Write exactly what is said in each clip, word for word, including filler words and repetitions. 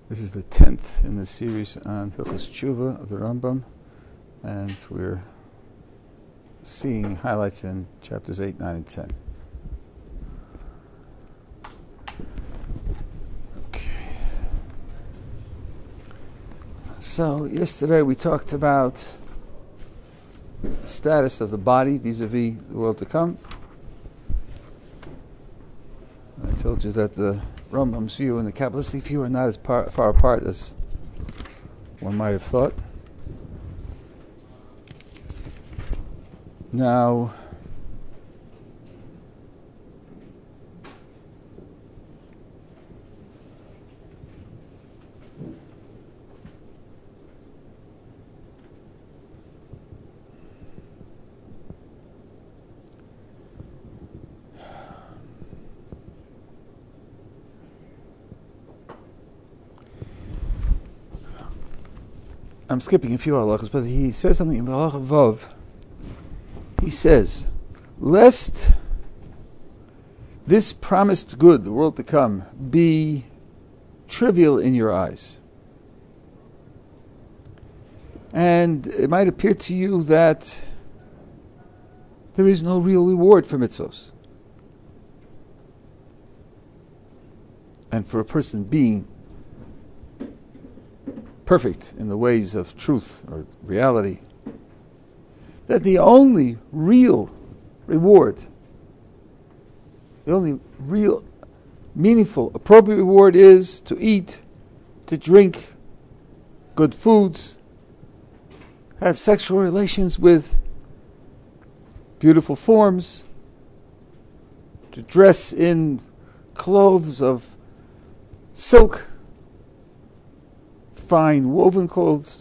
This is the tenth in the series on Hilchos Tshuva of the Rambam, and we're seeing highlights in chapters eight, nine, and ten. Okay. So yesterday we talked about the status of the body vis-a-vis the world to come. I told you that the Rambam's view and the Kabbalistic view are not as par- far apart as one might have thought. Now, I'm skipping a few halachas, but he says something in Halacha Vav. He says, lest this promised good, the world to come, be trivial in your eyes. And it might appear to you that there is no real reward for mitzvos. And for a person being perfect in the ways of truth or reality, that the only real reward, the only real meaningful, appropriate reward is to eat, to drink good foods, have sexual relations with beautiful forms, to dress in clothes of silk, fine woven clothes,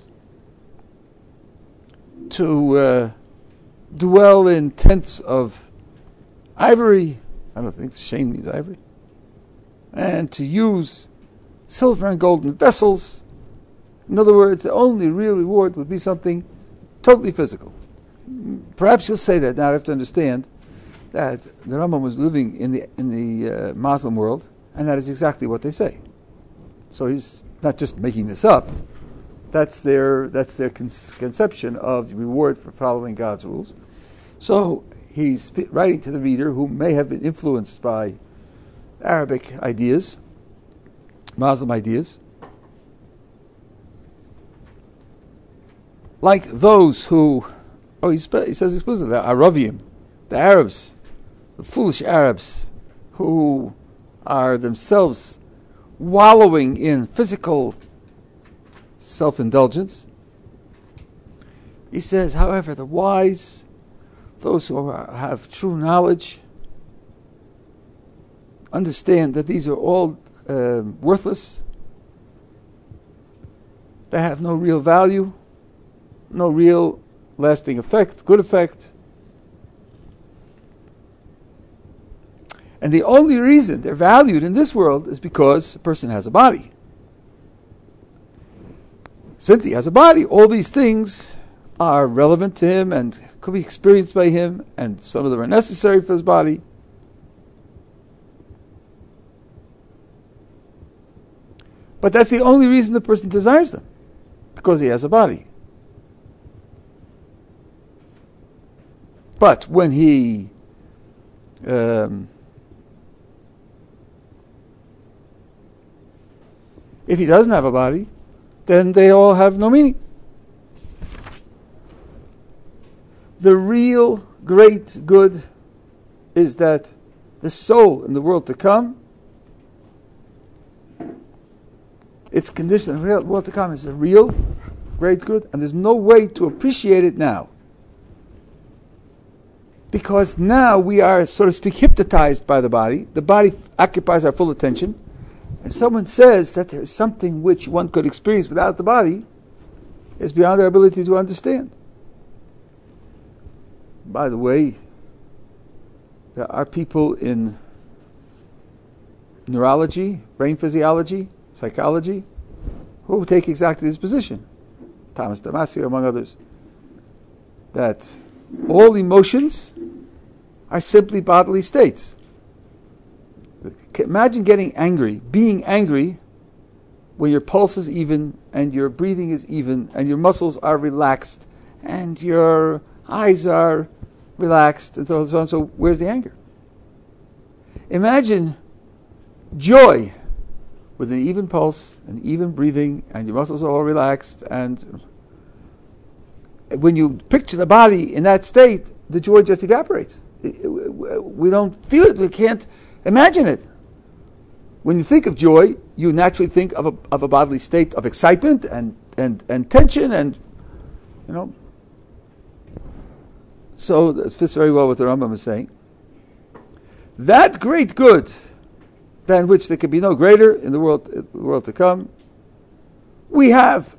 to uh, dwell in tents of ivory. I don't think shame means ivory. And to use silver and golden vessels. In other words, the only real reward would be something totally physical. Perhaps you'll say that now. I have to understand that the Rambam was living in the in the uh, Muslim world, and that is exactly what they say. So he's not just making this up. That's their that's their con- conception of reward for following God's rules. So he's sp- writing to the reader who may have been influenced by Arabic ideas, Muslim ideas, like those who, oh, he, spe- he says explicitly, the Araviim, the Arabs, the foolish Arabs, who are themselves wallowing in physical self-indulgence. He says, however, the wise, those who are, have true knowledge, understand that these are all uh, worthless. They have no real value, no real lasting effect, good effect. And the only reason they're valued in this world is because a person has a body. Since he has a body, all these things are relevant to him and could be experienced by him, and some of them are necessary for his body. But that's the only reason the person desires them, because he has a body. But when he um, if he doesn't have a body, then they all have no meaning. The real great good is that the soul in the world to come, its condition in the world to come is a real great good, and there's no way to appreciate it now. Because now we are, so to speak, hypnotized by the body. The body f- occupies our full attention. And someone says that there is something which one could experience without the body, is beyond our ability to understand. By the way, there are people in neurology, brain physiology, psychology, who take exactly this position. Thomas Damasio, among others. That all emotions are simply bodily states. Imagine getting angry, being angry, when your pulse is even and your breathing is even and your muscles are relaxed and your eyes are relaxed and so on and so on. So where's the anger? Imagine joy with an even pulse and even breathing and your muscles are all relaxed, and when you picture the body in that state, the joy just evaporates. We don't feel it. We can't imagine it. When you think of joy, you naturally think of a of a bodily state of excitement and, and, and tension, and you know. So this fits very well with the Rambam is saying. That great good, than which there can be no greater in the world the world to come. We have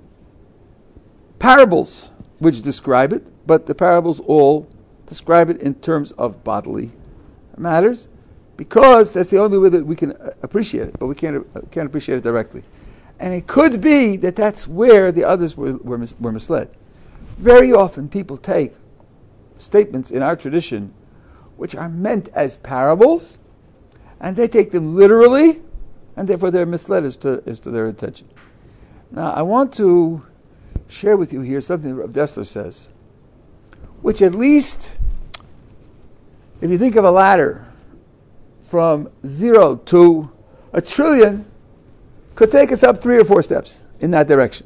parables which describe it, but the parables all describe it in terms of bodily matters, because that's the only way that we can appreciate it, but we can't uh, can't appreciate it directly. And it could be that that's where the others were were, mis- were misled. Very often people take statements in our tradition which are meant as parables, and they take them literally, and therefore they're misled as to, as to their intention. Now, I want to share with you here something that Rav Dessler says, which at least, if you think of a ladder from zero to a trillion, could take us up three or four steps in that direction.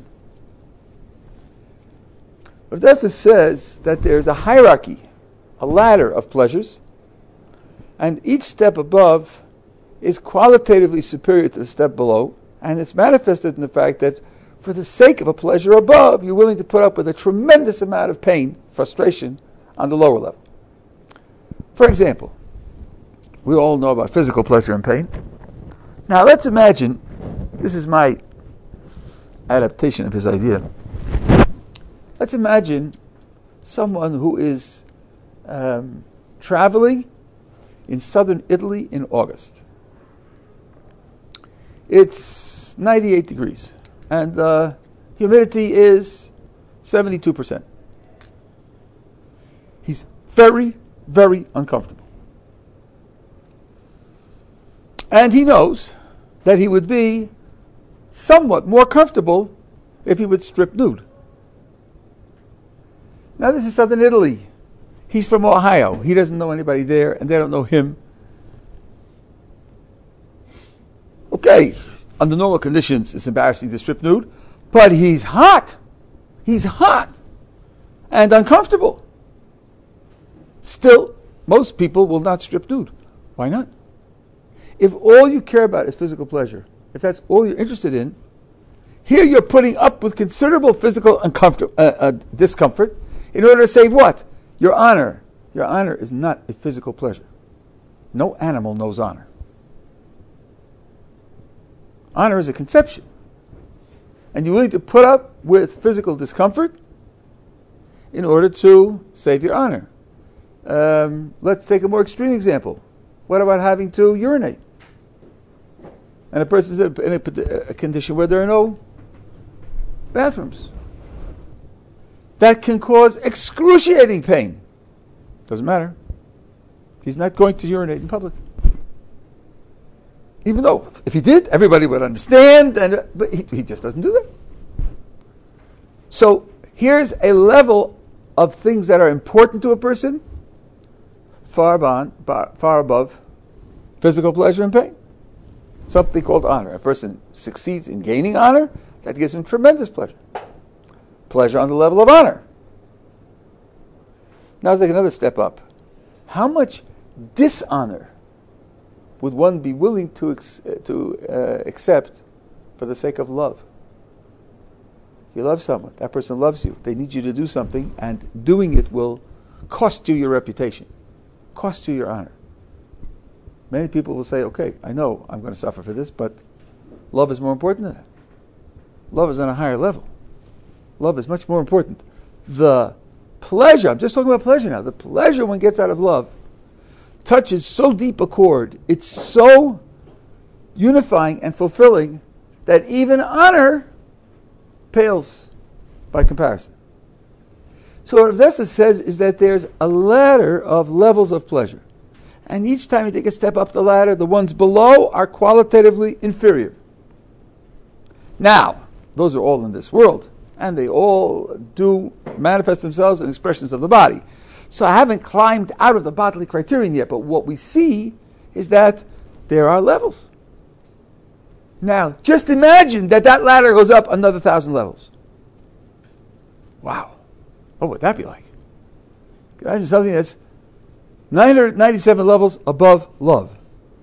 Rav Dessler says that there's a hierarchy, a ladder of pleasures, and each step above is qualitatively superior to the step below, and it's manifested in the fact that for the sake of a pleasure above, you're willing to put up with a tremendous amount of pain, frustration, on the lower level. For example, we all know about physical pleasure and pain. Now let's imagine, this is my adaptation of his idea. Let's imagine someone who is um, traveling in southern Italy in August. It's ninety-eight degrees, and the humidity is seventy-two percent. He's very, very uncomfortable. And he knows that he would be somewhat more comfortable if he would strip nude. Now this is southern Italy. He's from Ohio. He doesn't know anybody there, and they don't know him. Okay, under normal conditions, it's embarrassing to strip nude, but he's hot. He's hot and uncomfortable. Still, most people will not strip nude. Why not? If all you care about is physical pleasure, if that's all you're interested in, here you're putting up with considerable physical uncomfort- uh, uh, discomfort in order to save what? Your honor. Your honor is not a physical pleasure. No animal knows honor. Honor is a conception. And you're willing to put up with physical discomfort in order to save your honor. Um, let's take a more extreme example. What about having to urinate? And a person's in a, a condition where there are no bathrooms. That can cause excruciating pain. Doesn't matter. He's not going to urinate in public. Even though, if he did, everybody would understand, and but he, he just doesn't do that. So, here's a level of things that are important to a person, far, beyond, far above physical pleasure and pain. Something called honor. A person succeeds in gaining honor, that gives him tremendous pleasure. Pleasure on the level of honor. Now let's take another step up. How much dishonor would one be willing to ex- to uh, accept for the sake of love? You love someone. That person loves you. They need you to do something, and doing it will cost you your reputation, cost you your honor. Many people will say, okay, I know I'm going to suffer for this, but love is more important than that. Love is on a higher level. Love is much more important. The pleasure, I'm just talking about pleasure now, the pleasure one gets out of love touches so deep a chord, it's so unifying and fulfilling that even honor pales by comparison. So what Rav Dessler says is that there's a ladder of levels of pleasure. And each time you take a step up the ladder, the ones below are qualitatively inferior. Now, those are all in this world, and they all do manifest themselves in expressions of the body. So I haven't climbed out of the bodily criterion yet, but what we see is that there are levels. Now, just imagine that that ladder goes up another thousand levels. Wow. What would that be like? Imagine something that's nine hundred ninety-seven levels above love.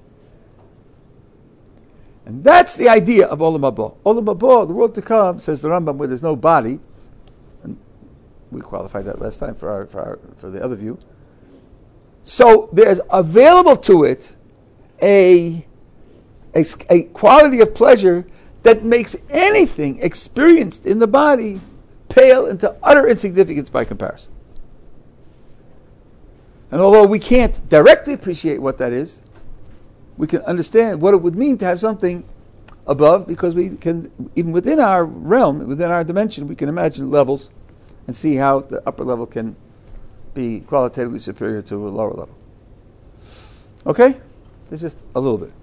And that's the idea of Olam Haba. Olam Haba, the world to come, says the Rambam, where there's no body. And we qualified that last time for our, for our, for the other view. So there's available to it a, a, a quality of pleasure that makes anything experienced in the body pale into utter insignificance by comparison. And although we can't directly appreciate what that is, we can understand what it would mean to have something above, because we can, even within our realm, within our dimension, we can imagine levels and see how the upper level can be qualitatively superior to a lower level. Okay? There's just a little bit.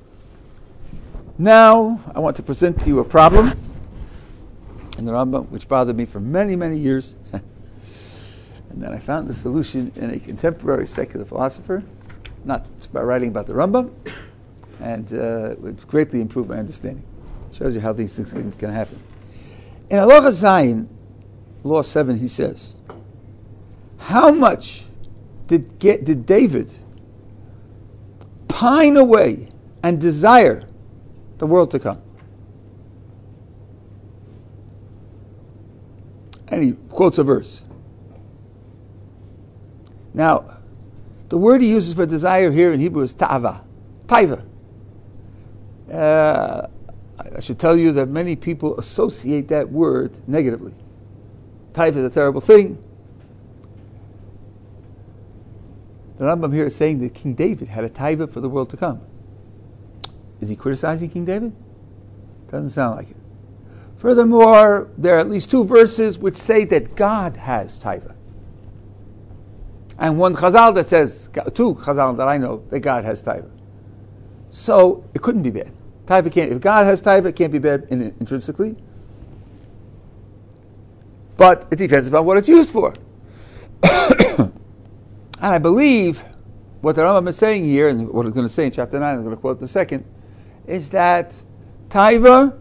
Now, I want to present to you a problem in the Rambam, which bothered me for many, many years. And then I found the solution in a contemporary secular philosopher, not by writing about the Rambam, and uh, it greatly improved my understanding. Shows you how these things can, can happen. In Halacha Zayin, Law seven, he says, how much did get, did David pine away and desire the world to come? And he quotes a verse. Now, the word he uses for desire here in Hebrew is ta'ava, taiva. Uh, I should tell you that many people associate that word negatively. Taiva is a terrible thing. The Rambam here is saying that King David had a taiva for the world to come. Is he criticizing King David? Doesn't sound like it. Furthermore, there are at least two verses which say that God has taiva. And one chazal that says, two chazal that I know, that God has taiva. So, it couldn't be bad. Taiva can't, if God has taiva, it can't be bad in, intrinsically. But it depends upon what it's used for. And I believe what the Rambam is saying here, and what he's going to say in chapter nine, I'm going to quote in a second, is that taiva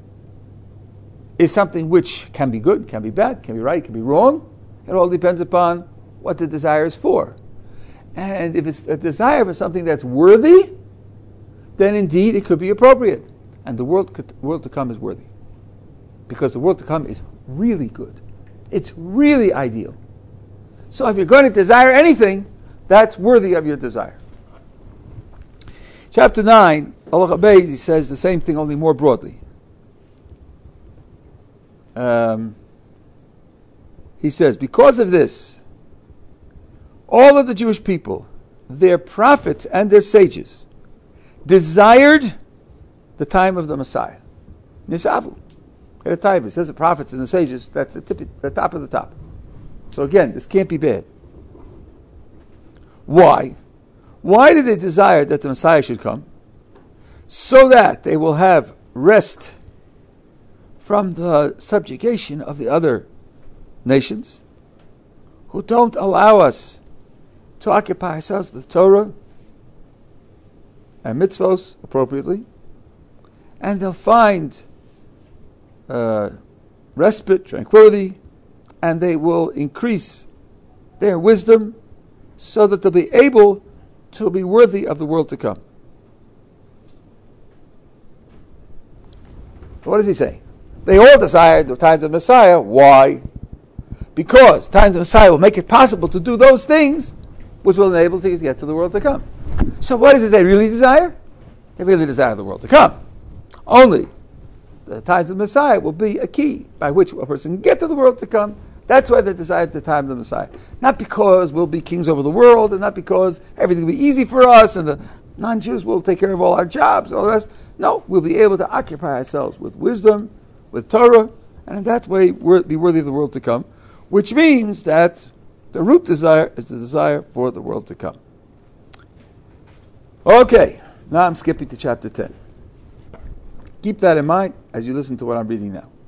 is something which can be good, can be bad, can be right, can be wrong. It all depends upon what the desire is for. And if it's a desire for something that's worthy, then indeed it could be appropriate. And the world, could, world to come is worthy. Because the world to come is really good. It's really ideal. So if you're going to desire anything, that's worthy of your desire. Chapter nine, Halacha Beis, he says the same thing, only more broadly. Um, he says, because of this, all of the Jewish people, their prophets and their sages, desired the time of the Messiah. Nisavu. It says the prophets and the sages, that's the, tip, the top of the top. So again, this can't be bad. Why? Why did they desire that the Messiah should come? So that they will have rest from the subjugation of the other nations who don't allow us to occupy ourselves with Torah and mitzvos appropriately, and they'll find uh, respite, tranquility, and they will increase their wisdom so that they'll be able to be worthy of the world to come. What does he say? They all desired the times of Messiah. Why? Because times of Messiah will make it possible to do those things which will enable to get to the world to come. So what is it they really desire? They really desire the world to come. Only the times of Messiah will be a key by which a person can get to the world to come. That's why they desire the times of Messiah. Not because we'll be kings over the world, and not because everything will be easy for us, and the non-Jews will take care of all our jobs and all the rest. No, we'll be able to occupy ourselves with wisdom, with Torah, and in that way be worthy of the world to come, which means that the root desire is the desire for the world to come. Okay, now I'm skipping to chapter ten. Keep that in mind as you listen to what I'm reading now.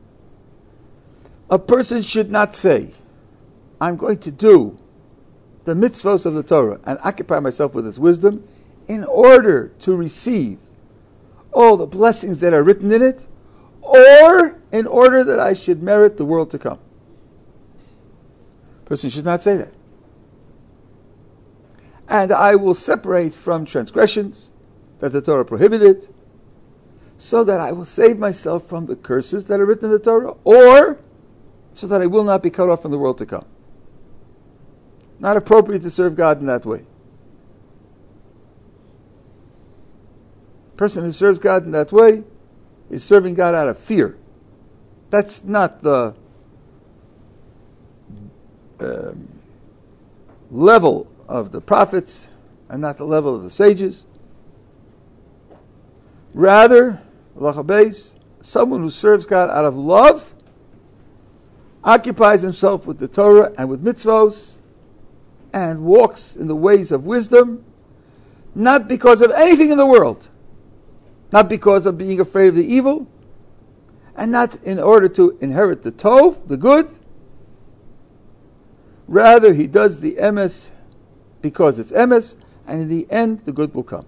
A person should not say, I'm going to do the mitzvos of the Torah and occupy myself with its wisdom in order to receive all the blessings that are written in it, or in order that I should merit the world to come. A person should not say that. And I will separate from transgressions that the Torah prohibited, so that I will save myself from the curses that are written in the Torah, or so that I will not be cut off from the world to come. Not appropriate to serve God in that way. A person who serves God in that way is serving God out of fear. That's not the um, level of the prophets and not the level of the sages. Rather, someone who serves God out of love occupies himself with the Torah and with mitzvos and walks in the ways of wisdom, not because of anything in the world, not because of being afraid of the evil, and not in order to inherit the tov, the good. Rather, he does the emes because it's emes, and in the end, the good will come.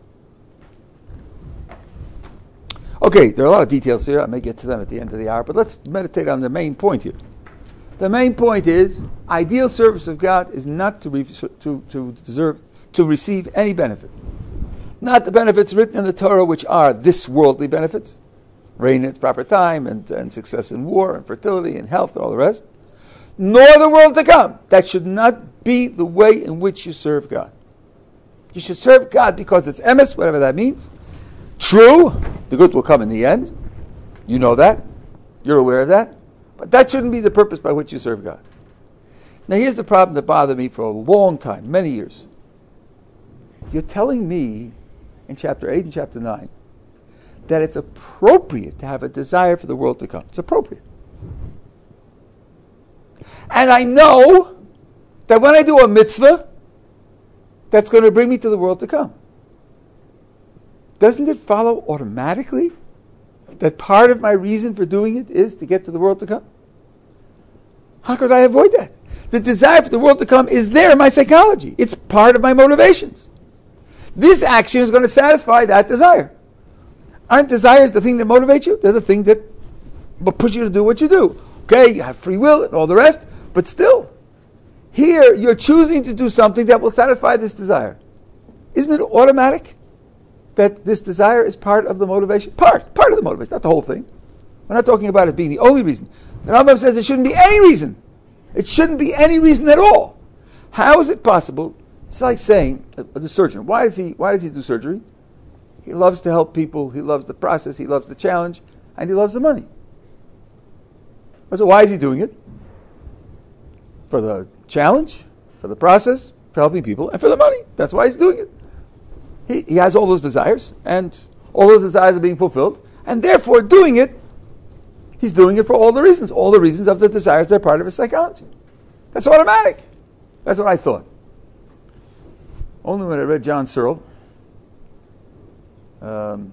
Okay, there are a lot of details here. I may get to them at the end of the hour, but let's meditate on the main point here. The main point is, ideal service of God is not to, re- to, to deserve, to receive any benefit. Not the benefits written in the Torah, which are this worldly benefits, rain in its proper time, and, and success in war, and fertility, and health, and all the rest, nor the world to come. That should not be the way in which you serve God. You should serve God because it's emes, whatever that means. True, the good will come in the end. You know that. You're aware of that. But that shouldn't be the purpose by which you serve God. Now here's the problem that bothered me for a long time, many years. You're telling me in chapter eight and chapter nine that it's appropriate to have a desire for the world to come. It's appropriate. And I know that when I do a mitzvah, that's going to bring me to the world to come. Doesn't it follow automatically that part of my reason for doing it is to get to the world to come? How could I avoid that? The desire for the world to come is there in my psychology. It's part of my motivations. This action is going to satisfy that desire. Aren't desires the thing that motivates you? They're the thing that will push you to do what you do. Okay, you have free will and all the rest, but still, here you're choosing to do something that will satisfy this desire. Isn't it automatic that this desire is part of the motivation? Part, part of the motivation, not the whole thing. We're not talking about it being the only reason. The Rambam says it shouldn't be any reason. It shouldn't be any reason at all. How is it possible? It's like saying, uh, the surgeon, why does he why does he do surgery? He loves to help people, he loves the process, he loves the challenge, and he loves the money. So why is he doing it? For the challenge, for the process, for helping people, and for the money. That's why he's doing it. He, he has all those desires, and all those desires are being fulfilled, and therefore doing it, he's doing it for all the reasons, all the reasons of the desires that are part of his psychology. That's automatic. That's what I thought. Only when I read John Searle, um,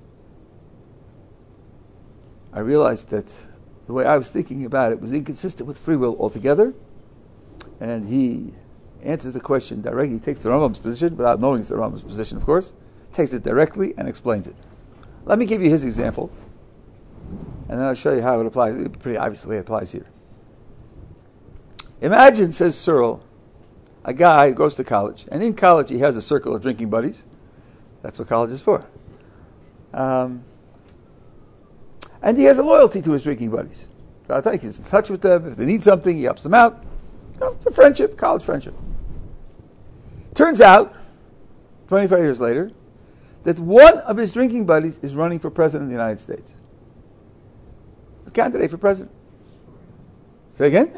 I realized that the way I was thinking about it was inconsistent with free will altogether, and he answers the question directly. He takes the Rambam's position, without knowing it's the Rambam's position, of course, takes it directly and explains it. Let me give you his example, and then I'll show you how it applies. Pretty obviously it applies here. Imagine, says Searle, a guy who goes to college, and in college he has a circle of drinking buddies. That's what college is for. Um, and he has a loyalty to his drinking buddies. So I think he's in touch with them. If they need something, he helps them out. You know, it's a friendship, college friendship. Turns out, twenty-five years later, that one of his drinking buddies is running for president of the United States. A candidate for president. Say again?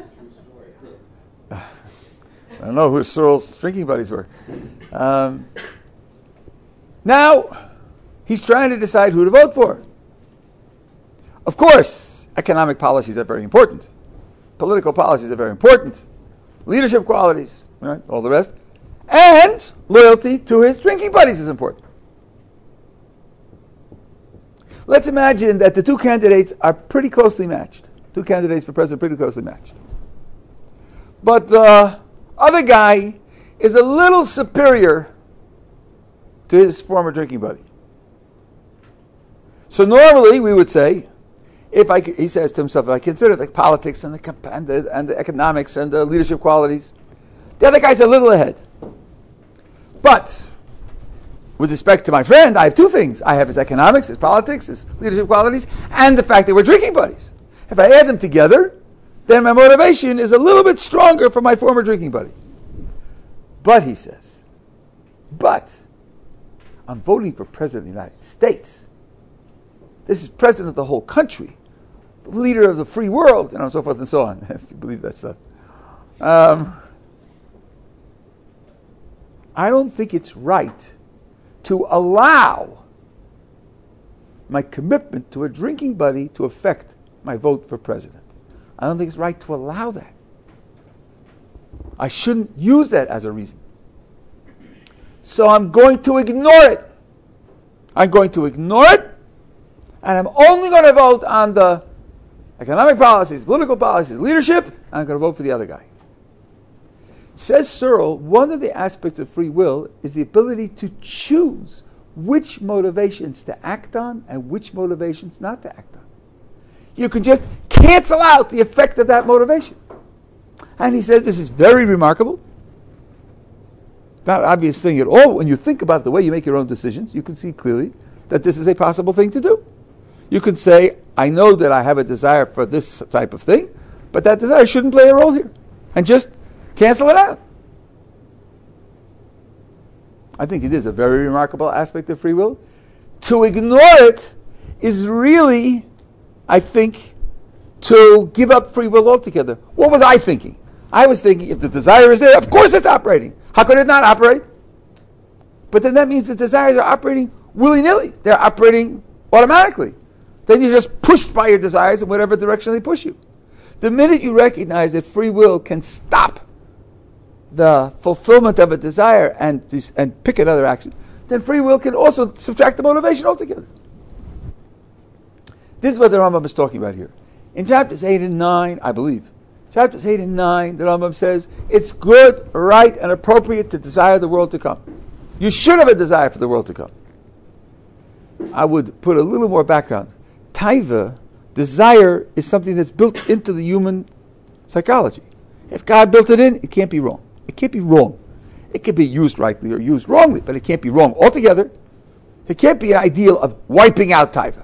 I don't know who Searle's drinking buddies were. Um, now, he's trying to decide who to vote for. Of course, economic policies are very important. Political policies are very important. Leadership qualities, right? All the rest. And loyalty to his drinking buddies is important. Let's imagine that the two candidates are pretty closely matched. Two candidates for president pretty closely matched. But the other guy is a little superior to his former drinking buddy. So normally we would say, if I, he says to himself, if I consider the politics and the, and the and the economics and the leadership qualities, the other guy's a little ahead. But with respect to my friend, I have two things. I have his economics, his politics, his leadership qualities, and the fact that we're drinking buddies. If I add them together, then my motivation is a little bit stronger for my former drinking buddy. But, he says, but I'm voting for President of the United States. This is president of the whole country, the leader of the free world, and so forth and so on, if you believe that stuff. Um, I don't think it's right to allow my commitment to a drinking buddy to affect my vote for president. I don't think it's right to allow that. I shouldn't use that as a reason. So I'm going to ignore it. I'm going to ignore it, and I'm only going to vote on the economic policies, political policies, leadership, and I'm going to vote for the other guy. Says Searle, one of the aspects of free will is the ability to choose which motivations to act on and which motivations not to act on. You can just cancel out the effect of that motivation. And he says this is very remarkable. Not an obvious thing at all. When you think about the way you make your own decisions, you can see clearly that this is a possible thing to do. You can say, I know that I have a desire for this type of thing, but that desire shouldn't play a role here. And just cancel it out. I think it is a very remarkable aspect of free will. To ignore it is really, I think, to give up free will altogether. What was I thinking? I was thinking, if the desire is there, of course it's operating. How could it not operate? But then that means the desires are operating willy-nilly. They're operating automatically. Then you're just pushed by your desires in whatever direction they push you. The minute you recognize that free will can stop the fulfillment of a desire and, and pick another action, then free will can also subtract the motivation altogether. This is what the Rambam is talking about here. In chapters eight and nine, I believe, chapters eight and nine, the Rambam says, it's good, right, and appropriate to desire the world to come. You should have a desire for the world to come. I would put a little more background. Taiva, desire, is something that's built into the human psychology. If God built it in, it can't be wrong. It can't be wrong. It can be used rightly or used wrongly, but it can't be wrong altogether. There can't be an ideal of wiping out Taiva.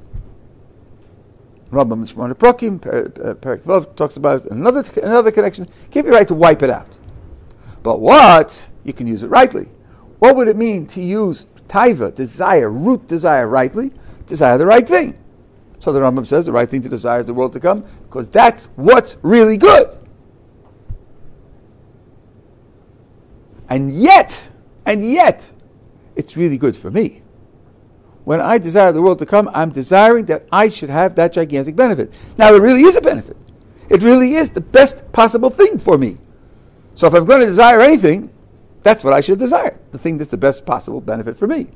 Rambam Shmona Prokim, Perek Vav talks about another another connection. It can't be right to wipe it out. But what? You can use it rightly. What would it mean to use Taiva, desire, root desire, rightly? Desire the right thing. So the Rambam says the right thing to desire is the world to come, because that's what's really good. And yet, and yet, it's really good for me. When I desire the world to come, I'm desiring that I should have that gigantic benefit. Now, it really is a benefit. It really is the best possible thing for me. So if I'm going to desire anything, that's what I should desire, the thing that's the best possible benefit for me.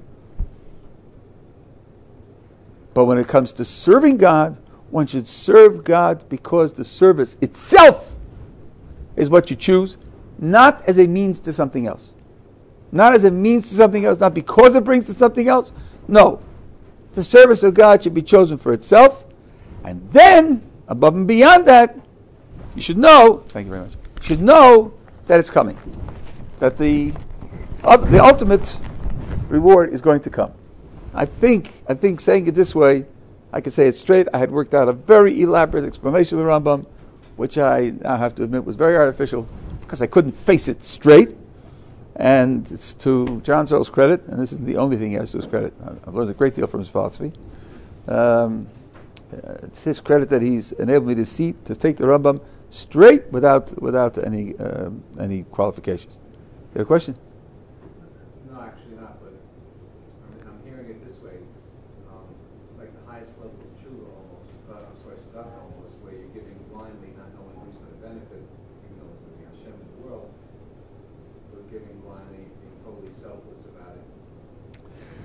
But when it comes to serving God, one should serve God because the service itself is what you choose, not as a means to something else. Not as a means to something else, not because it brings to something else. No. The service of God should be chosen for itself. And then, above and beyond that, you should know, thank you very much, you should know that it's coming. That the, uh, the ultimate reward is going to come. I think, I think saying it this way, I could say it straight. I had worked out a very elaborate explanation of the Rambam, which I now have to admit was very artificial, because I couldn't face it straight. And it's to John Searle's credit, and this isn't the only thing he has to his credit. I've learned a great deal from his philosophy. Um, it's his credit that he's enabled me to see, to take the Rambam straight without without any um, any qualifications. You have a question? No, actually not. But I mean, I'm hearing it this way. Um, it's like the highest level of tshuva almost. Uh, I'm sorry, tzedakah almost, where you're giving blindly, not knowing who's going to benefit, even though it's going to be Hashem in the world. But giving blindly, being totally selfless about it.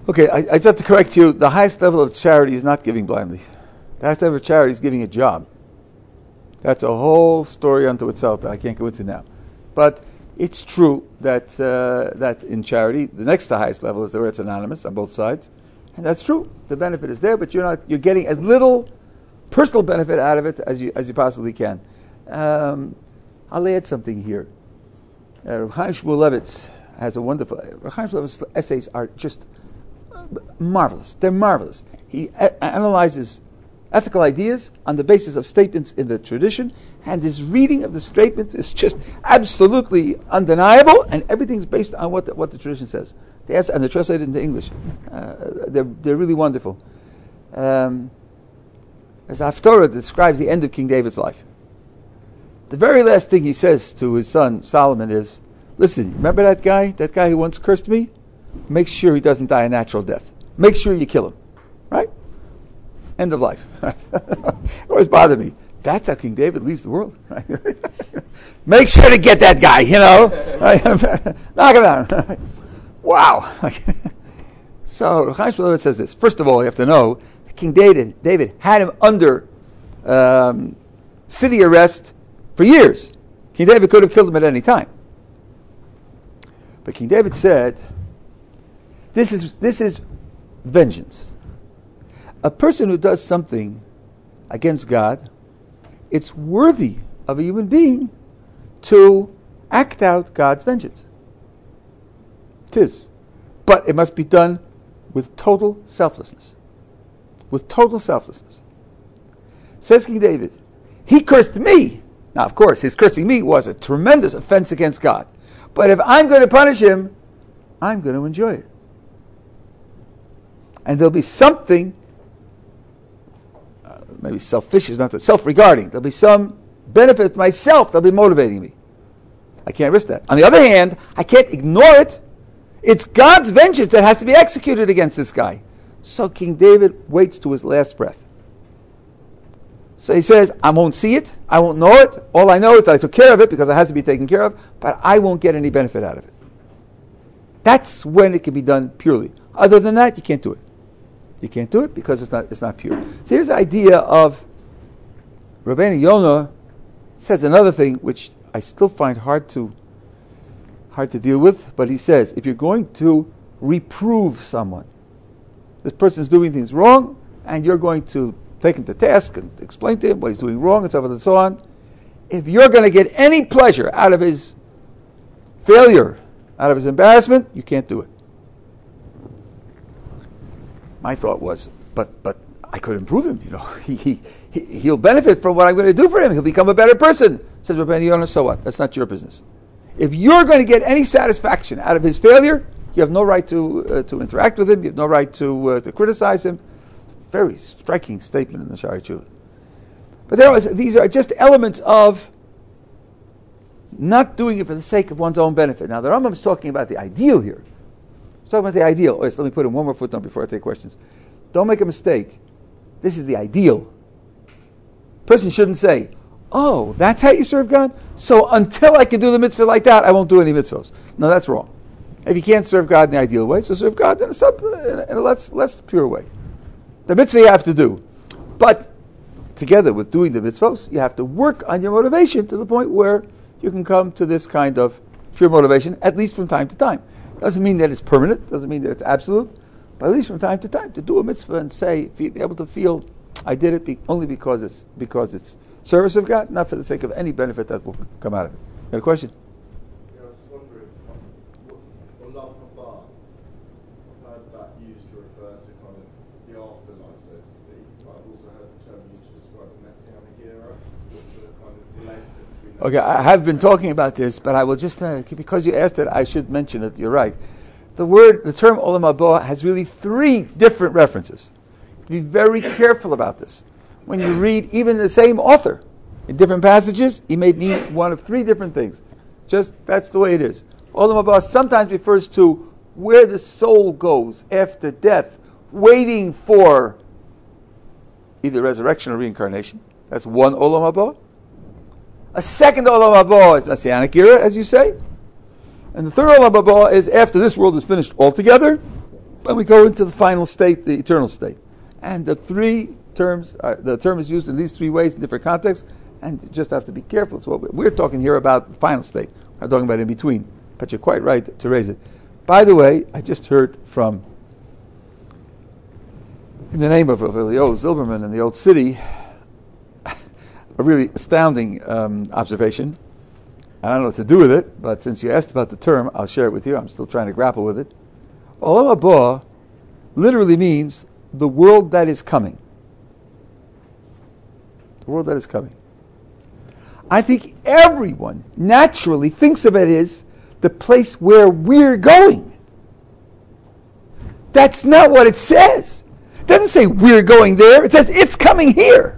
Okay, I, I just have to correct you. The highest level of charity is not giving blindly. The highest level of charity is giving a job. That's a whole story unto itself that I can't go into now. But it's true that uh, that in charity, the next to highest level is where it's anonymous on both sides. And that's true. The benefit is there, but you're not you're getting as little personal benefit out of it as you as you possibly can. Um, I'll add something here. Uh, Rav Chaim Shmulevitz has a wonderful. Rav Chaim Shmulevitz's essays are just marvelous. They're marvelous. He a- analyzes ethical ideas on the basis of statements in the tradition, and his reading of the statement is just absolutely undeniable, and everything's based on what the, what the tradition says. They ask, and they're translated into English. Uh, they're they're really wonderful. Um, as Haftorah describes the end of King David's life, the very last thing he says to his son Solomon is, "Listen, remember that guy? That guy who once cursed me? Make sure he doesn't die a natural death. Make sure you kill him." Right? End of life. It always bothered me. That's how King David leaves the world. Right? Make sure to get that guy, you know. Knock him down. Wow. So Chaim Shmulevitz says this. First of all, you have to know King David, David had him under um, city arrest for years. King David could have killed him at any time. But King David said, this is this is vengeance. A person who does something against God, it's worthy of a human being to act out God's vengeance. It is. But it must be done with total selflessness. With total selflessness. Says King David, he cursed me. Now, of course, his cursing me was a tremendous offense against God. But if I'm going to punish him, I'm going to enjoy it. And there'll be something, uh, maybe selfish is not that, self-regarding. There'll be some benefit to myself that'll be motivating me. I can't risk that. On the other hand, I can't ignore it. It's God's vengeance that has to be executed against this guy. So King David waits to his last breath. So he says, I won't see it, I won't know it. All I know is that I took care of it because it has to be taken care of, but I won't get any benefit out of it. That's when it can be done purely. Other than that, you can't do it. You can't do it because it's not it's not pure. So here's the idea of Rabbeinu Yonah says another thing which I still find hard to hard to deal with, but he says, if you're going to reprove someone, this person's doing things wrong, and you're going to take him to task and explain to him what he's doing wrong and so forth and so on, if you're going to get any pleasure out of his failure, out of his embarrassment, you can't do it. My thought was, but but I could improve him, you know. he, he, he, he'll benefit from what I'm going to do for him. He'll become a better person. Says Rabbeinu Yonah, so what? That's not your business. If you're going to get any satisfaction out of his failure, you have no right to uh, to interact with him. You have no right to uh, to criticize him. Very striking statement in the Shari Tshuva. But there was, these are just elements of not doing it for the sake of one's own benefit. Now, the Rambam is talking about the ideal here. He's talking about the ideal. Oh, yes, let me put in one more footnote before I take questions. Don't make a mistake. This is the ideal. Person shouldn't say, oh, that's how you serve God? So until I can do the mitzvah like that, I won't do any mitzvahs. No, that's wrong. If you can't serve God in the ideal way, so serve God in a, sub, in a less, less pure way. The mitzvah you have to do. But together with doing the mitzvahs, you have to work on your motivation to the point where you can come to this kind of pure motivation, at least from time to time. Doesn't mean that it's permanent, doesn't mean that it's absolute, but at least from time to time to do a mitzvah and say, be able to feel, I did it be, only because it's because it's service of God, not for the sake of any benefit that will come out of it. Got a question? Yeah, I was wondering, Olam Haba, I've heard that used to refer to kind of the afterlife, so to speak. But I've also heard the term used to describe the Messianic era. What's the kind of relationship between that? Okay, I have been talking about this, but I will just, uh, because you asked it, I should mention it. You're right. The word, the term Olam Haba has really three different references. Be very careful about this. When you read even the same author in different passages, he may mean one of three different things. Just, that's the way it is. Olam Haba sometimes refers to where the soul goes after death, waiting for either resurrection or reincarnation. That's one Olam Haba. A second Olam Haba is Messianic era, as you say. And the third Olam Haba is after this world is finished altogether, when we go into the final state, the eternal state. And the three terms, are, the term is used in these three ways in different contexts, and you just have to be careful. So what we're talking here about the final state. I'm talking about in between, but you're quite right to raise it. By the way, I just heard from, in the name of Rav Elio Zilberman in the Old City, a really astounding um, observation. I don't know what to do with it, but since you asked about the term, I'll share it with you. I'm still trying to grapple with it. Olam haba literally means the world that is coming. The world that is coming. I think everyone naturally thinks of it as the place where we're going. That's not what it says. It doesn't say we're going there. It says it's coming here.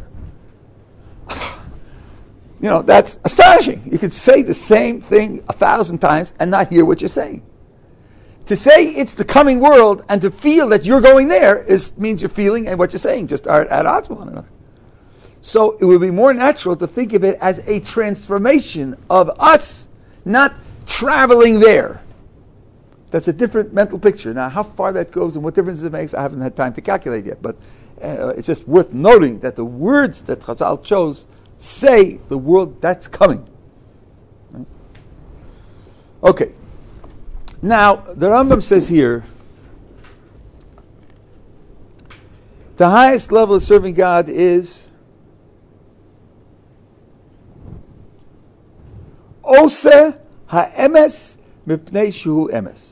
You know, that's astonishing. You could say the same thing a thousand times and not hear what you're saying. To say it's the coming world and to feel that you're going there is means you're feeling and what you're saying just are at odds with one another. So it would be more natural to think of it as a transformation of us, not traveling there. That's a different mental picture. Now, how far that goes and what difference it makes, I haven't had time to calculate yet. But uh, it's just worth noting that the words that Chazal chose say the world that's coming. Right? Okay. Now, the Rambam says here, the highest level of serving God is Oseh ha'emes mipnei shu emes.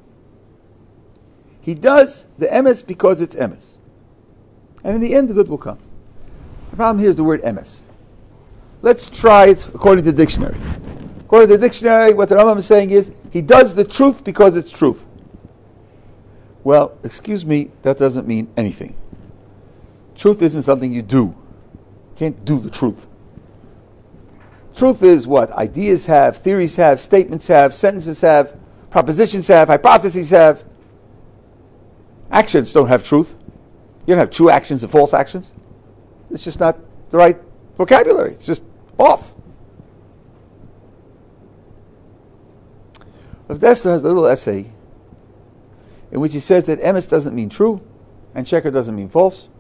He does the emes because it's emes. And in the end, the good will come. The problem here is the word emes. Let's try it according to the dictionary. According to the dictionary, what the Rambam is saying is, he does the truth because it's truth. Well, excuse me, that doesn't mean anything. Truth isn't something you do. You can't do the truth. Truth is what ideas have, theories have, statements have, sentences have, propositions have, hypotheses have. Actions don't have truth. You don't have true actions and false actions. It's just not the right vocabulary. It's just off. Rav Dessler has a little essay in which he says that emes doesn't mean true and sheker doesn't mean false.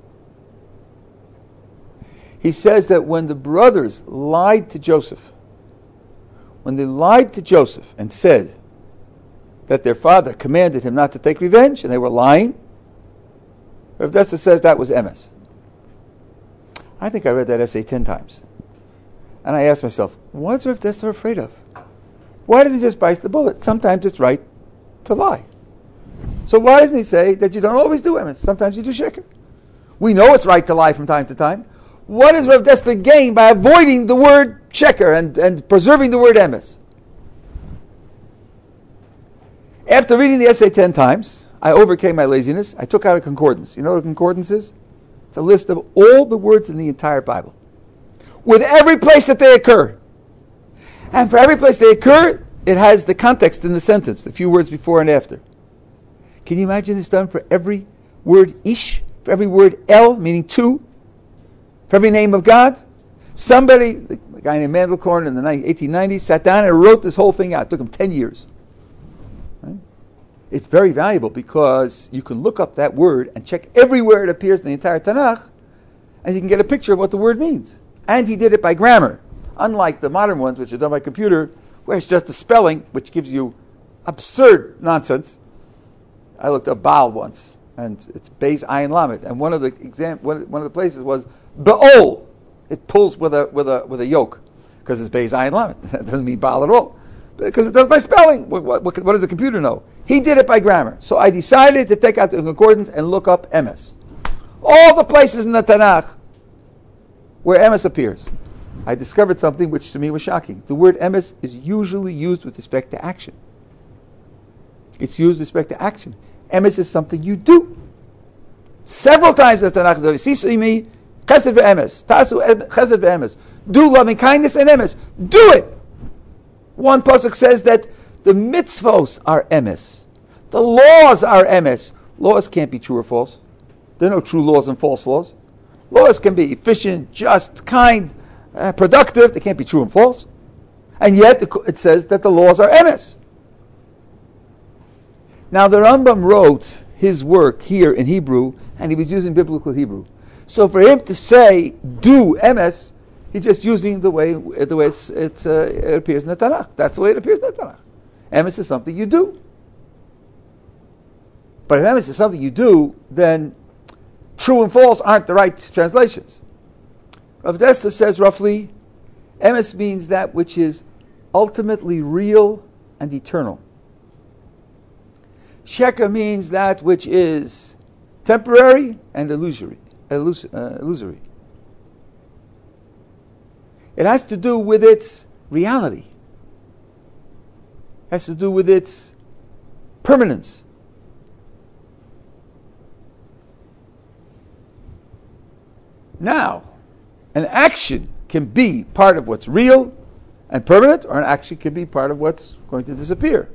He says that when the brothers lied to Joseph, when they lied to Joseph and said that their father commanded him not to take revenge and they were lying, Rav Dessler says that was emes. I think I read that essay ten times. And I asked myself, what's Rav Dessler afraid of? Why doesn't he just bite the bullet? Sometimes it's right to lie. So why doesn't he say that you don't always do emes? Sometimes you do sheker. We know it's right to lie from time to time. What does Rav Dessler gain by avoiding the word sheker and, and preserving the word emes? After reading the essay ten times, I overcame my laziness. I took out a concordance. You know what a concordance is? It's a list of all the words in the entire Bible, with every place that they occur. And for every place they occur, it has the context in the sentence, the few words before and after. Can you imagine this done for every word ish, for every word el, meaning two, for every name of God? Somebody, the guy named Mandelkorn in the eighteen nineties, sat down and wrote this whole thing out. It took him ten years. Right? It's very valuable because you can look up that word and check everywhere it appears in the entire Tanakh, and you can get a picture of what the word means. And he did it by grammar. Unlike the modern ones, which are done by computer, where it's just the spelling, which gives you absurd nonsense. I looked up Baal once, and it's Beis Ayin Lamed, and one of the exam, one, one of the places was Baal. It pulls with a with a with a yoke because it's Beis Ayin Lamed. That doesn't mean Baal at all, because it does by spelling. What, what, what does the computer know? He did it by grammar. So I decided to take out the concordance and look up emes. All the places in the Tanakh where emes appears, I discovered something which to me was shocking. The word emes is usually used with respect to action. It's used with respect to action. Emes is something you do. Several times in the Tanakh, Sisimi, chesed ve'emes, tasu chesed ve'emes. Do loving kindness and emes. Do it. One pasuk says that the mitzvos are emes. The laws are emes. Laws can't be true or false. There are no true laws and false laws. Laws can be efficient, just, kind, uh, productive. They can't be true and false. And yet it says that the laws are emes. Now the Rambam wrote his work here in Hebrew, and he was using biblical Hebrew. So for him to say do emes, he's just using the way the way it's, it's, uh, it appears in the Tanakh. That's the way it appears in the Tanakh. Emes is something you do. But if emes is something you do, then true and false aren't the right translations. Rav Dessler says roughly, emes means that which is ultimately real and eternal. Sheker means that which is temporary and illusory. Illus- uh, illusory. It has to do with its reality. It has to do with its permanence. Now, an action can be part of what's real and permanent, or an action can be part of what's going to disappear.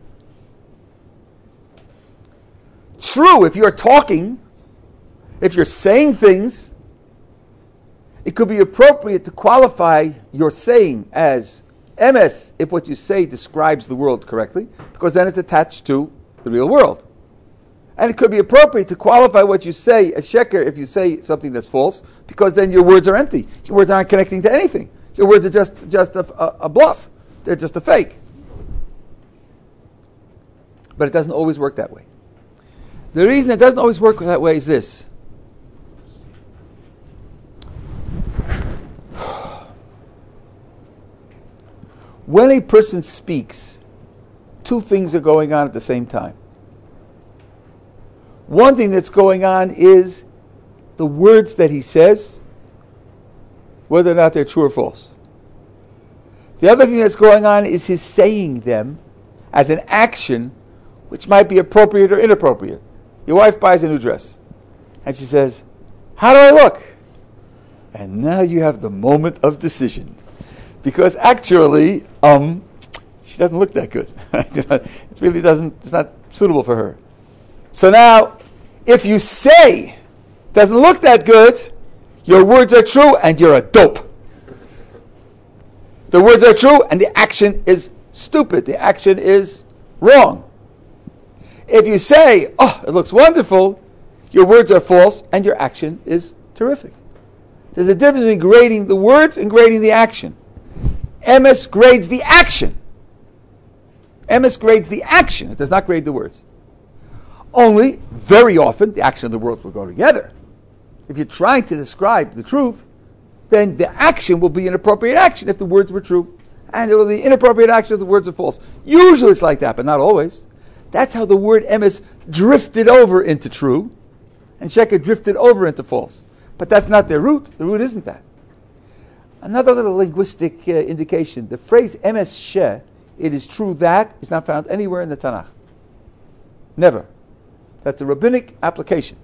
True, if you're talking, if you're saying things, it could be appropriate to qualify your saying as emes if what you say describes the world correctly, because then it's attached to the real world. And it could be appropriate to qualify what you say as sheker if you say something that's false, because then your words are empty. Your words aren't connecting to anything. Your words are just, just a, a, a bluff. They're just a fake. But it doesn't always work that way. The reason it doesn't always work that way is this. When a person speaks, two things are going on at the same time. One thing that's going on is the words that he says, whether or not they're true or false. The other thing that's going on is his saying them as an action which might be appropriate or inappropriate. Your wife buys a new dress, and she says, "How do I look?" And now you have the moment of decision. Because actually, um, she doesn't look that good. It really doesn't, it's not suitable for her. So now, if you say, doesn't look that good, your words are true and you're a dope. The words are true and the action is stupid. The action is wrong. If you say, oh, it looks wonderful, your words are false and your action is terrific. There's a difference between grading the words and grading the action. Emes grades the action. Emes grades the action. It does not grade the words. Only, very often, the action and the words will go together. If you're trying to describe the truth, then the action will be an appropriate action if the words were true, and it will be inappropriate action if the words are false. Usually it's like that, but not always. That's how the word emes drifted over into true, and sheker drifted over into false. But that's not their root. The root isn't that. Another little linguistic uh, indication. The phrase emes she, it is true that, is not found anywhere in the Tanakh. Never. That's a rabbinic application.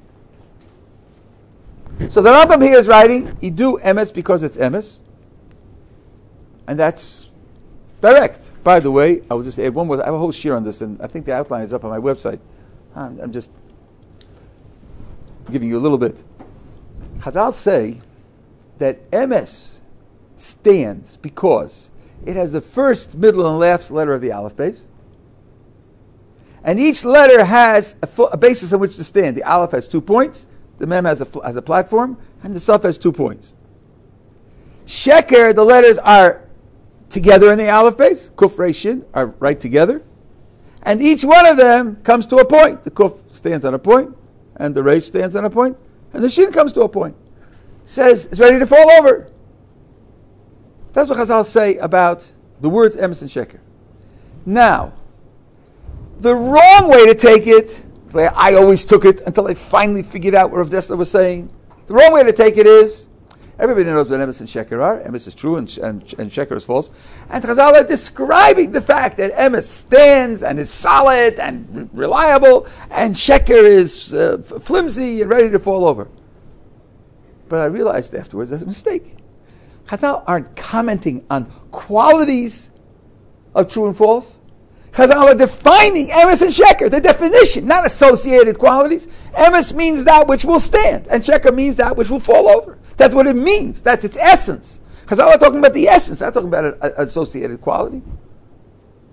So the Rambam here is writing, you do emes because it's emes. And that's direct. By the way, I will just add one more. I have a whole shir on this, and I think the outline is up on my website. I'm, I'm just giving you a little bit. Chazal say that emes stands because it has the first, middle, and last letter of the Aleph base. And each letter has a, full, a basis on which to stand. The Aleph has two points, the Mem has a, has a platform, and the Saf has two points. Sheker, the letters are together in the Aleph base. Kuf, Resh, Shin are right together. And each one of them comes to a point. The Kuf stands on a point, and the Resh stands on a point, and the Shin comes to a point. Says it's ready to fall over. That's what Chazal say about the words emes and sheker. Now, the wrong way to take it, the way I always took it until I finally figured out what Rav Dessler was saying, the wrong way to take it is, everybody knows what emes and sheker are. Emes is true and, and, and sheker is false. And Chazal are describing the fact that emes stands and is solid and re- reliable, and sheker is uh, f- flimsy and ready to fall over. But I realized afterwards that's a mistake. Chazal aren't commenting on qualities of true and false. Chazal are defining emes and sheker, the definition, not associated qualities. Emes means that which will stand, and sheker means that which will fall over. That's what it means. That's its essence. Chazal are talking about the essence, not talking about an associated quality.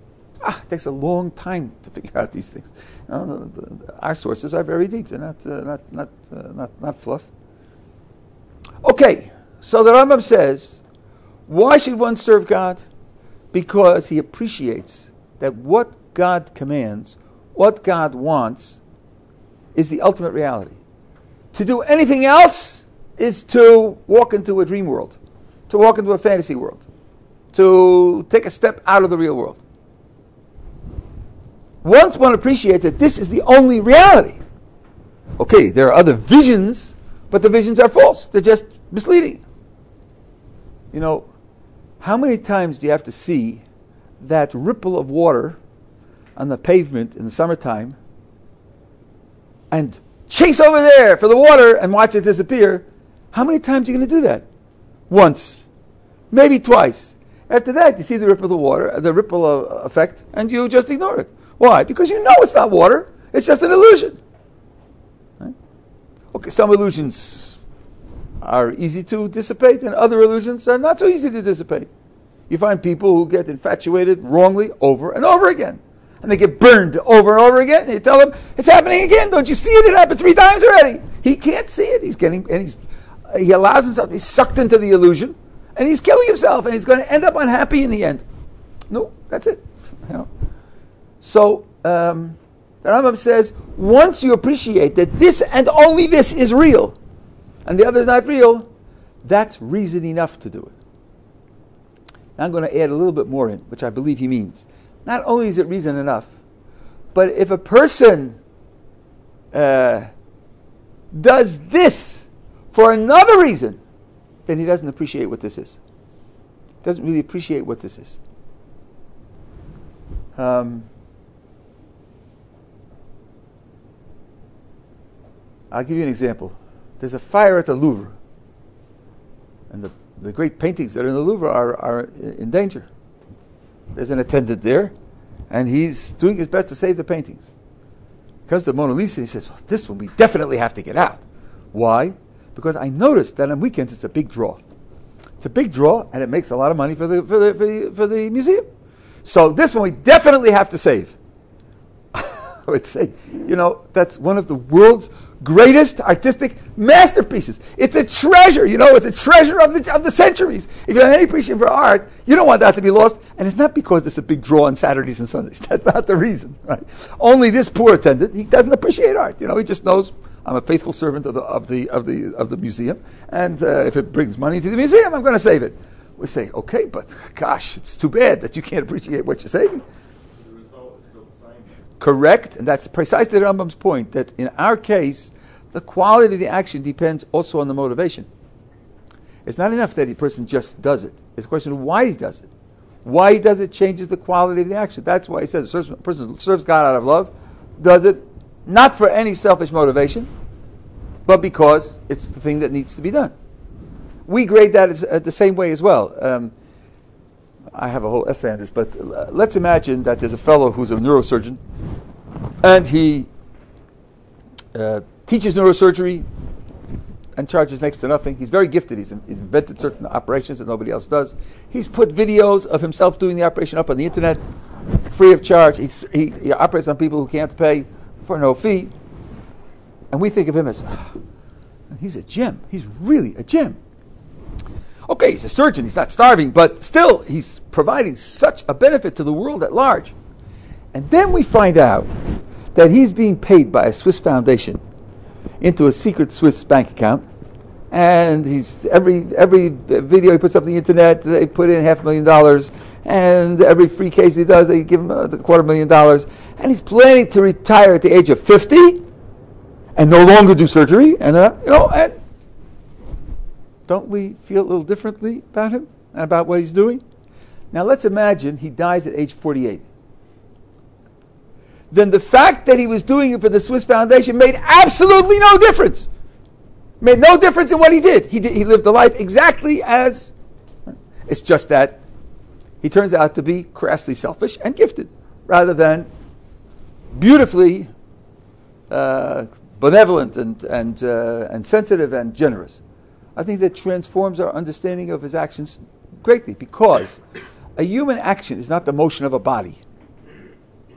Ah, it takes a long time to figure out these things. You know, the, the, our sources are very deep. They're not uh, not not, uh, not not fluff. Okay, so the Rambam says, why should one serve God? Because he appreciates that what God commands, what God wants, is the ultimate reality. To do anything else is to walk into a dream world, to walk into a fantasy world, to take a step out of the real world. Once one appreciates that this is the only reality, okay, there are other visions, but the visions are false. They're just misleading. You know, how many times do you have to see that ripple of water on the pavement in the summertime and chase over there for the water and watch it disappear? How many times are you going to do that? Once. Maybe twice. After that, you see the ripple of the water, the ripple of effect, and you just ignore it. Why? Because you know it's not water. It's just an illusion. Right? Okay, some illusions are easy to dissipate, and other illusions are not so easy to dissipate. You find people who get infatuated wrongly over and over again. And they get burned over and over again. And you tell them, it's happening again. Don't you see it? It happened three times already. He can't see it. He's getting, and he's, he allows himself to be sucked into the illusion. And he's killing himself. And he's going to end up unhappy in the end. No, that's it. You know? So, um, the Rambam says, once you appreciate that this and only this is real, and the other is not real, that's reason enough to do it. Now I'm going to add a little bit more in, which I believe he means. Not only is it reason enough, but if a person uh, does this for another reason, then he doesn't appreciate what this is. Doesn't really appreciate what this is. Um, I'll give you an example. There's a fire at the Louvre, and the, the great paintings that are in the Louvre are, are in danger. There's an attendant there, and he's doing his best to save the paintings. He comes to Mona Lisa and he says, well, this one we definitely have to get out. Why? Because I noticed that on weekends it's a big draw. It's a big draw, and it makes a lot of money for the for the for the, for the museum. So this one we definitely have to save. I would say, you know, that's one of the world's greatest artistic masterpieces. It's a treasure, you know, it's a treasure of the of the centuries. If you have any appreciation for art, you don't want that to be lost. And it's not because it's a big draw on Saturdays and Sundays. That's not the reason, right? Only this poor attendant, he doesn't appreciate art. You know, he just knows, I'm a faithful servant of the of the of the of the museum, and uh, if it brings money to the museum, I'm going to save it. We say, okay, but gosh, it's too bad that you can't appreciate what you're saving. Correct, and that's precisely the Rambam's point, that in our case, the quality of the action depends also on the motivation. It's not enough that the person just does it. It's a question of why he does it. Why he does it changes the quality of the action. That's why he says a person serves God out of love, does it not for any selfish motivation, but because it's the thing that needs to be done. We grade that as, uh, the same way as well. Um, I have a whole essay on this, but uh, let's imagine that there's a fellow who's a neurosurgeon, and he uh, teaches neurosurgery and charges next to nothing. He's very gifted. He's, he's invented certain operations that nobody else does. He's put videos of himself doing the operation up on the internet, free of charge. He's, he, he operates on people who can't pay for no fee. And we think of him as, oh, he's a gem. He's really a gem. Okay, he's a surgeon, he's not starving, but still, he's providing such a benefit to the world at large. And then we find out that he's being paid by a Swiss foundation into a secret Swiss bank account, and he's every every video he puts up on the internet, they put in half a million dollars, and every free case he does, they give him a quarter million dollars, and he's planning to retire at the age of fifty, and no longer do surgery, and uh, you know, and don't we feel a little differently about him and about what he's doing? Now let's imagine he dies at age forty-eight. Then the fact that he was doing it for the Swiss Foundation made absolutely no difference. Made no difference in what he did. He did, he lived a life exactly as... It's just that he turns out to be crassly selfish and gifted, rather than beautifully uh, benevolent and, and, uh, and sensitive and generous. I think that transforms our understanding of his actions greatly, because a human action is not the motion of a body.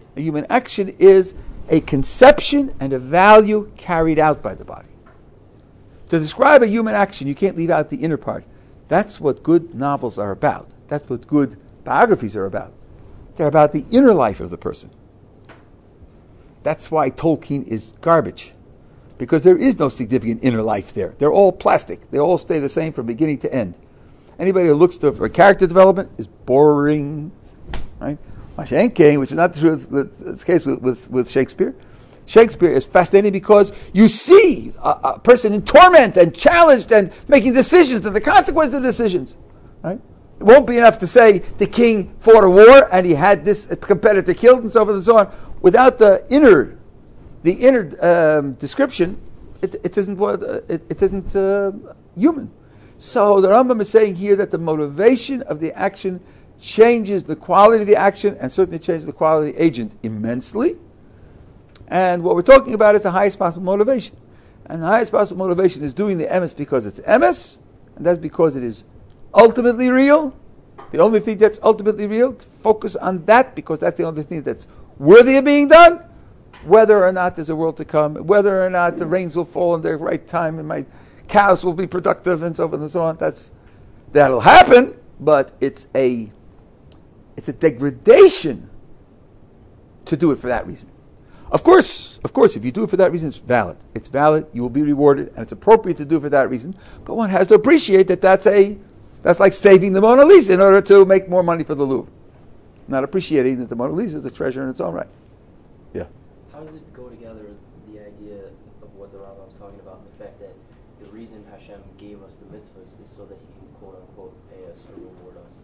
A human action is a conception and a value carried out by the body. To describe a human action, you can't leave out the inner part. That's what good novels are about. That's what good biographies are about. They're about the inner life of the person. That's why Tolkien is garbage. Because there is no significant inner life there. They're all plastic. They all stay the same from beginning to end. Anybody who looks to, for character development is boring. Right? Mashenke, which is not the truth, it's the case with, with, with Shakespeare. Shakespeare is fascinating because you see a, a person in torment and challenged and making decisions and the consequence of decisions. Right? It won't be enough to say the king fought a war and he had this competitor killed and so forth and so on. Without the inner, the inner um, description, it, it isn't what uh, it, it isn't uh, human. So the Rambam is saying here that the motivation of the action changes the quality of the action and certainly changes the quality of the agent immensely. And what we're talking about is the highest possible motivation. And the highest possible motivation is doing the emes because it's emes, and that's because it is ultimately real. The only thing that's ultimately real, focus on that because that's the only thing that's worthy of being done. Whether or not there's a world to come, whether or not the rains will fall in their right time and my cows will be productive and so forth and so on, that's, that'll happen, but it's a it's a degradation to do it for that reason. Of course, of course, if you do it for that reason, it's valid. It's valid, you will be rewarded, and it's appropriate to do it for that reason, but one has to appreciate that that's a that's like saving the Mona Lisa in order to make more money for the Louvre. Not appreciating that the Mona Lisa is a treasure in its own right. Yeah. How does it go together with the idea of what the Rambam was talking about, and the fact that the reason Hashem gave us the mitzvahs is so that He can quote unquote pay us or reward us?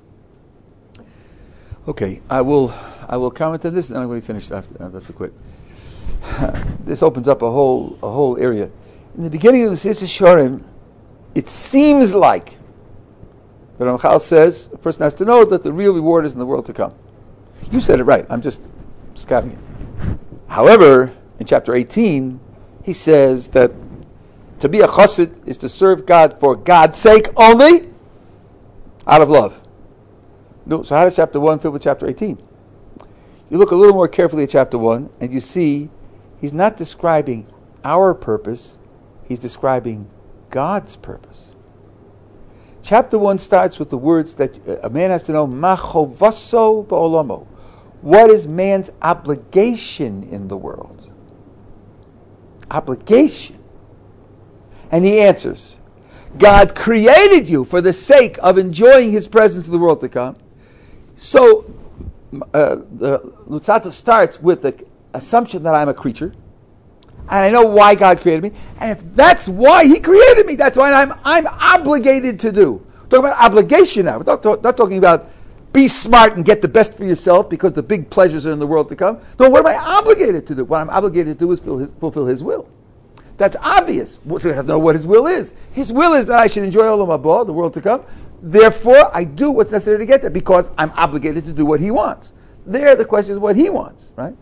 Okay, I will I will comment on this, and I'm going to finish after uh, that's a quit. This opens up a whole a whole area. In the beginning of the Mesilas Yesharim, it seems like the Ramchal says a person has to know that the real reward is in the world to come. You said it right. I'm just scouting it. However, in chapter eighteen, he says that to be a chassid is to serve God for God's sake only, out of love. No, so how does chapter one fit with chapter eighteen? You look a little more carefully at chapter one, and you see he's not describing our purpose, he's describing God's purpose. Chapter one starts with the words that a man has to know, Ma chovaso ba'olamo. What is man's obligation in the world? Obligation. And he answers, God created you for the sake of enjoying His presence in the world to come. So, uh, the Luzzatto starts with the assumption that I'm a creature, and I know why God created me, and if that's why He created me, that's why I'm I'm obligated to do. We're talking about obligation now. We're not, talk, not talking about be smart and get the best for yourself because the big pleasures are in the world to come. No, what am I obligated to do? What I'm obligated to do is fulfill His, fulfill his will. That's obvious. So we have to know what His will is. His will is that I should enjoy Olam Haba, the world to come. Therefore, I do what's necessary to get there because I'm obligated to do what He wants. There, the question is what He wants, right?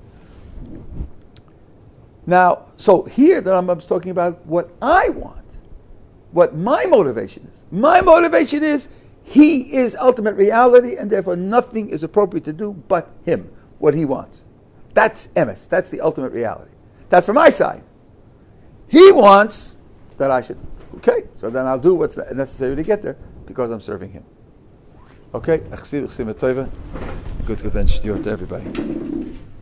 Now, so here the Rambam's talking about what I want, what my motivation is. My motivation is He is ultimate reality, and therefore nothing is appropriate to do but Him, what He wants. That's emes. That's the ultimate reality. That's from my side. He wants that I should, okay, so then I'll do what's necessary to get there because I'm serving Him. Okay? Good to everybody.